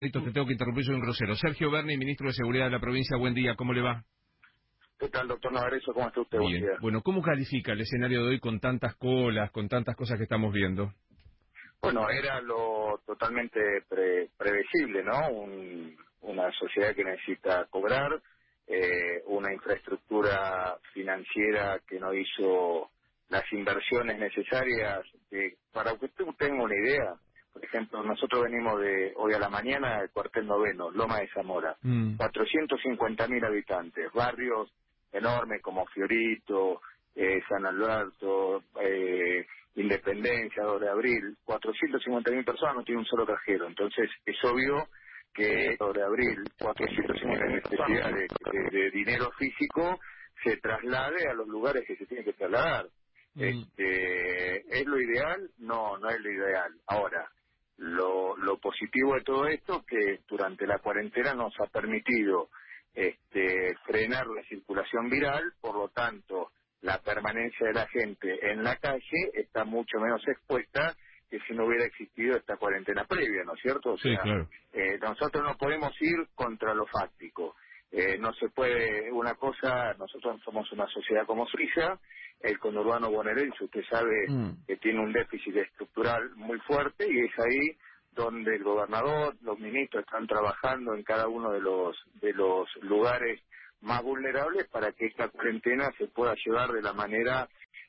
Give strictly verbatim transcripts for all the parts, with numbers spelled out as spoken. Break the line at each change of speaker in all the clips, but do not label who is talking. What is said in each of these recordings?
Listo, te tengo que interrumpir, soy un grosero. Sergio Berni, ministro de Seguridad de la provincia, buen día, ¿cómo le va?
¿Qué tal, doctor Navarrezo? ¿Cómo está usted? Buen
Bien.
día.
Bueno, ¿cómo califica el escenario de hoy con tantas colas, con tantas cosas que estamos viendo?
Bueno, era lo totalmente pre- previsible, ¿no? Un- una sociedad que necesita cobrar, eh, una infraestructura financiera que no hizo las inversiones necesarias. De, para que usted tenga una idea, por ejemplo, nosotros venimos de hoy a la mañana del cuartel noveno, Loma de Zamora,
Mm.
cuatrocientos cincuenta mil habitantes, barrios enormes como Fiorito, eh, San Alberto, eh, Independencia, dos de abril, cuatrocientos cincuenta mil personas no tienen un solo cajero. Entonces es obvio que dos de abril, cuatrocientos cincuenta mil necesidad de, de- de dinero físico se traslade a los lugares que se tiene que trasladar.
Mm.
Este, ¿Es lo ideal? No, no es lo ideal. Ahora, lo, lo positivo de todo esto que durante la cuarentena nos ha permitido este, frenar la circulación viral, por lo tanto, la permanencia de la gente en la calle está mucho menos expuesta que si no hubiera existido esta cuarentena previa, ¿no es cierto? O
Sí,
sea,
claro.
eh, nosotros no podemos ir contra lo fáctico. Eh, no se puede, una cosa, nosotros somos una sociedad como Suiza, el conurbano bonaerense, usted sabe
Mm.
que tiene un déficit estructural muy fuerte y es ahí donde el gobernador, los ministros están trabajando en cada uno de los de los lugares más vulnerables para que esta cuarentena se pueda llevar de la manera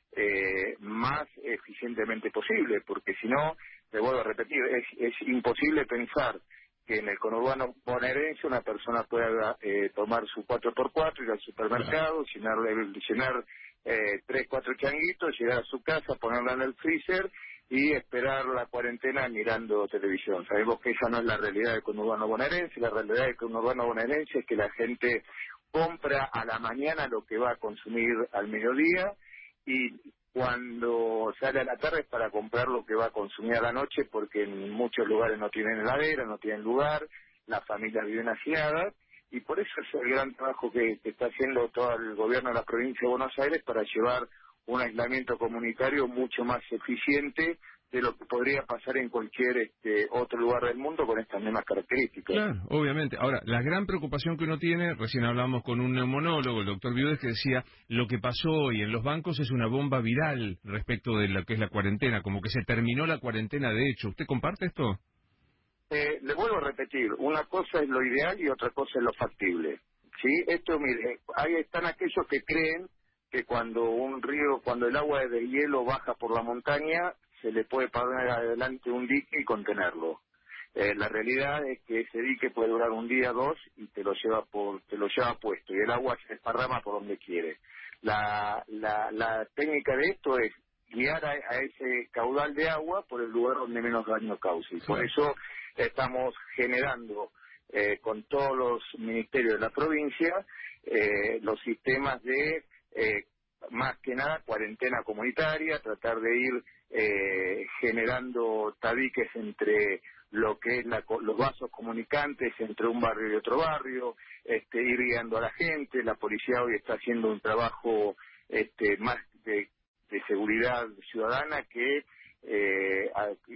eh, más eficientemente posible, porque si no, te vuelvo a repetir, es, es imposible pensar que en el conurbano bonaerense una persona pueda eh, tomar su cuatro por cuatro, ir al
Claro.
supermercado, llenarle, llenar eh, tres, cuatro changuitos, llegar a su casa, ponerla en el freezer y esperar la cuarentena mirando televisión. Sabemos que esa no es la realidad del conurbano bonaerense, la realidad del conurbano bonaerense es que la gente compra a la mañana lo que va a consumir al mediodía y cuando sale a la tarde es para comprar lo que va a consumir a la noche porque en muchos lugares no tienen heladera, no tienen lugar, las familias viven hacinadas y por eso es el gran trabajo que, que está haciendo todo el gobierno de la provincia de Buenos Aires para llevar un aislamiento comunitario mucho más eficiente de lo que podría pasar en cualquier este, otro lugar del mundo con estas mismas características.
Claro, obviamente. Ahora, la gran preocupación que uno tiene, recién hablamos con un neumonólogo, el doctor Viudes, que decía, lo que pasó hoy en los bancos es una bomba viral respecto de lo que es la cuarentena, como que se terminó la cuarentena de hecho. ¿Usted comparte esto?
Eh, le vuelvo a repetir, una cosa es lo ideal y otra cosa es lo factible. ¿Sí? Esto, mire, ahí están aquellos que creen que cuando un río, cuando el agua de hielo baja por la montaña, se le puede poner adelante un dique y contenerlo. Eh, la realidad es que ese dique puede durar un día, dos, y te lo lleva por, te lo lleva puesto, y el agua se desparrama por donde quiere. La, la, la técnica de esto es guiar a, a ese caudal de agua por el lugar donde menos daño cause. Y por
Claro.
eso estamos generando eh, con todos los ministerios de la provincia eh, los sistemas de eh, más que nada cuarentena comunitaria, tratar de ir eh, generando tabiques entre lo que es la co- los vasos comunicantes entre un barrio y otro barrio, este, ir guiando a la gente. La policía hoy está haciendo un trabajo este, más de, de seguridad ciudadana que eh,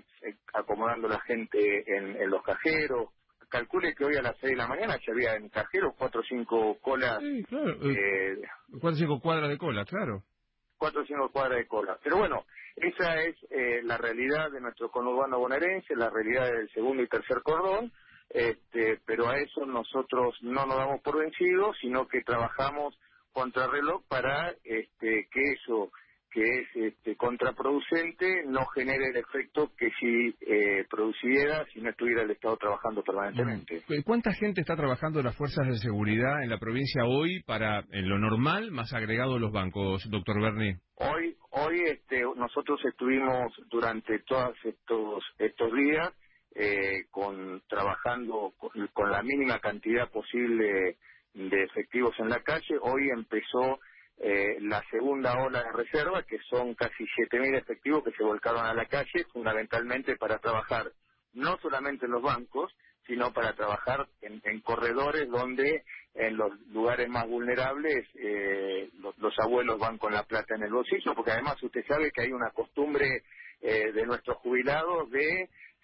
a- acomodando a la gente en, en los cajeros. Calcule que hoy a las seis de la mañana ya había en cajeros cuatro o cinco colas,
Sí, claro. Eh,
eh,
cuatro o cinco cuadras de cola, claro.
cuatro o cinco cuadras de cola. Pero bueno, esa es eh, la realidad de nuestro conurbano bonaerense, la realidad del segundo y tercer cordón, este, pero a eso nosotros no nos damos por vencidos, sino que trabajamos contrarreloj para este, que eso que es este, contraproducente no genere el efecto que si eh, produciera si no estuviera el Estado trabajando
Mm.
permanentemente.
Eh, ¿Cuánta gente está trabajando en las fuerzas de seguridad en la provincia hoy para, en lo normal, más agregado los bancos, doctor Berni?
Hoy, hoy este, nosotros estuvimos durante todos estos estos días eh, con trabajando con, con la mínima cantidad posible de efectivos en la calle. Hoy empezó eh, la segunda ola de reserva, que son casi siete mil efectivos que se volcaron a la calle, fundamentalmente para trabajar no solamente en los bancos, sino para trabajar en, en corredores donde en los lugares más vulnerables eh, los, los abuelos van con la plata en el bolsillo, porque además usted sabe que hay una costumbre eh, de nuestros jubilados de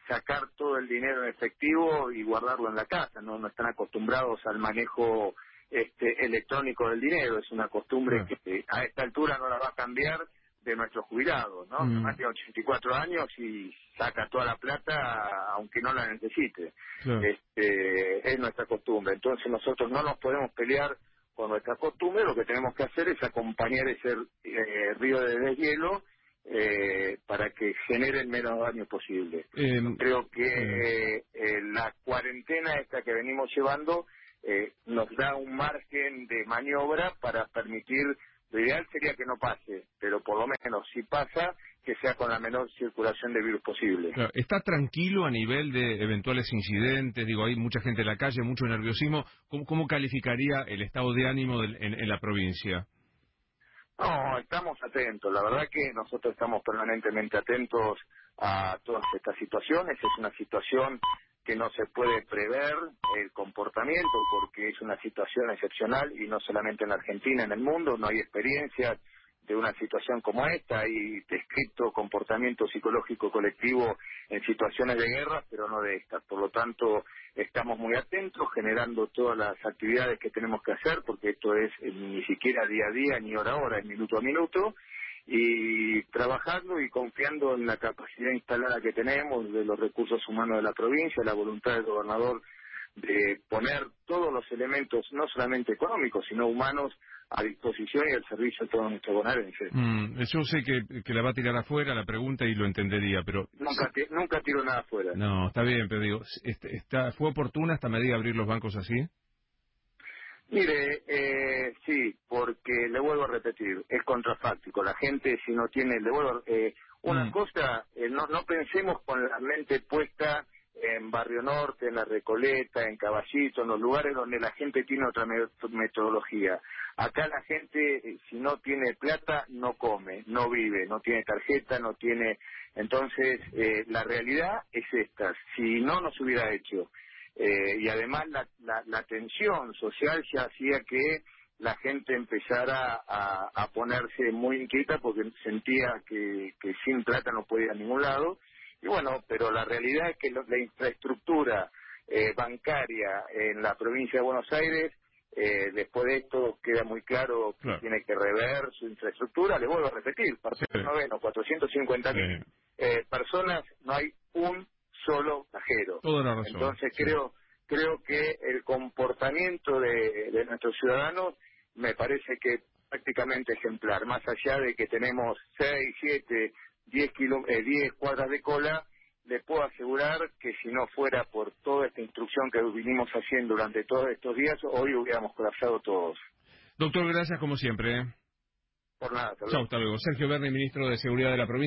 sacar todo el dinero en efectivo y guardarlo en la casa, no, no están acostumbrados al manejo este, electrónico del dinero, es una costumbre
Claro.
que a esta altura no la va a cambiar de nuestros jubilados, ¿no? Mi
Mm.
mamá tiene ochenta y cuatro años y saca toda la plata aunque no la necesite.
Claro.
Este, es nuestra costumbre, entonces nosotros no nos podemos pelear con nuestra costumbre, lo que tenemos que hacer es acompañar ese eh, río de deshielo eh, para que genere el menos daño posible.
Eh,
Creo que
eh,
eh, eh, la cuarentena esta que venimos llevando eh, nos da un margen de maniobra para permitir, lo ideal sería que no pase, pero por lo menos si pasa, que sea con la menor circulación de virus posible.
claro, ¿está tranquilo a nivel de eventuales incidentes? Digo, hay mucha gente en la calle, mucho nerviosismo. ¿Cómo, cómo calificaría el estado de ánimo del- en, en la provincia?
No, estamos atentos. La verdad que nosotros estamos permanentemente atentos a todas estas situaciones. Es una situación que no se puede prever el comportamiento porque es una situación excepcional y no solamente en Argentina, en el mundo. No hay experiencias de una situación como esta. Hay descrito comportamiento psicológico colectivo en situaciones de guerra, pero no de estas. Por lo tanto, estamos muy atentos, generando todas las actividades que tenemos que hacer, porque esto es eh, ni siquiera día a día, ni hora a hora, es minuto a minuto, y trabajando y confiando en la capacidad instalada que tenemos de los recursos humanos de la provincia, la voluntad del gobernador de poner todos los elementos, no solamente económicos, sino humanos, a disposición y al servicio de todos nuestros bonaerenses.
Mm, yo sé que, que la va a tirar afuera la pregunta y lo entendería, pero...
Nunca, ti- nunca tiro nada afuera.
No, está bien, pero digo, este- está, ¿fue oportuna esta medida abrir los bancos así?
Mire, eh, sí, porque le vuelvo a repetir, es contrafáctico. La gente si no tiene, le vuelvo, eh, una
Mm,
cosa, eh, no, no pensemos con la mente puesta en Barrio Norte, en La Recoleta, en Caballito, en los lugares donde la gente tiene otra me- metodología. Acá la gente, eh, si no tiene plata, no come, no vive, no tiene tarjeta, no tiene... Entonces, eh, la realidad es esta. Si no nos hubiera hecho eh, y además la, la, la tensión social ya hacía que la gente empezara a, a ponerse muy inquieta porque sentía que, que sin plata no podía ir a ningún lado. Y bueno, pero la realidad es que lo- la infraestructura eh, bancaria en la provincia de Buenos Aires, eh, después de esto queda muy claro que
claro.
tiene que rever su infraestructura. Le vuelvo a repetir, para
Sí,
el noveno, cuatrocientas cincuenta mil
sí.
eh, personas, no hay un solo cajero.
Toda la razón.
Entonces
Sí.
creo creo que el comportamiento de, de nuestros ciudadanos me parece que prácticamente ejemplar, más allá de que tenemos seis, siete, diez kilo, eh, diez cuadras de cola, le puedo asegurar que si no fuera por toda esta instrucción que vinimos haciendo durante todos estos días, hoy hubiéramos colapsado todos.
Doctor, gracias como siempre. ¿eh?
Por nada, hasta
Chao,
luego.
hasta luego. Sergio Berni, ministro de Seguridad de la provincia.